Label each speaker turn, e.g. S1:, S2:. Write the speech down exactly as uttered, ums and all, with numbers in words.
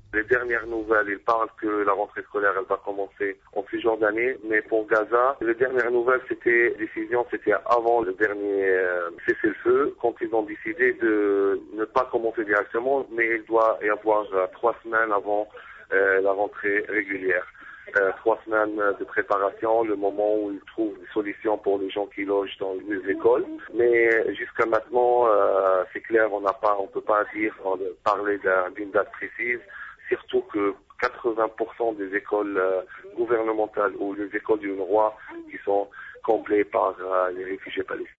S1: Les dernières nouvelles, ils parlent que la rentrée scolaire, elle va commencer en Cisjordanie, mais pour Gaza, les dernières nouvelles, c'était décision, c'était avant le dernier euh, cessez-le-feu, quand ils ont décidé de ne pas commencer directement, mais il doit y avoir euh, trois semaines avant euh, la rentrée régulière. Euh, trois semaines de préparation, le moment où ils trouvent des solutions pour les gens qui logent dans les écoles. Mais jusqu'à maintenant, euh, c'est clair, on n'a pas, on peut pas dire, parler d'une date précise. Surtout que quatre-vingts pour cent des écoles euh, gouvernementales ou les écoles du roi qui sont comblées par euh, les réfugiés palestiniens.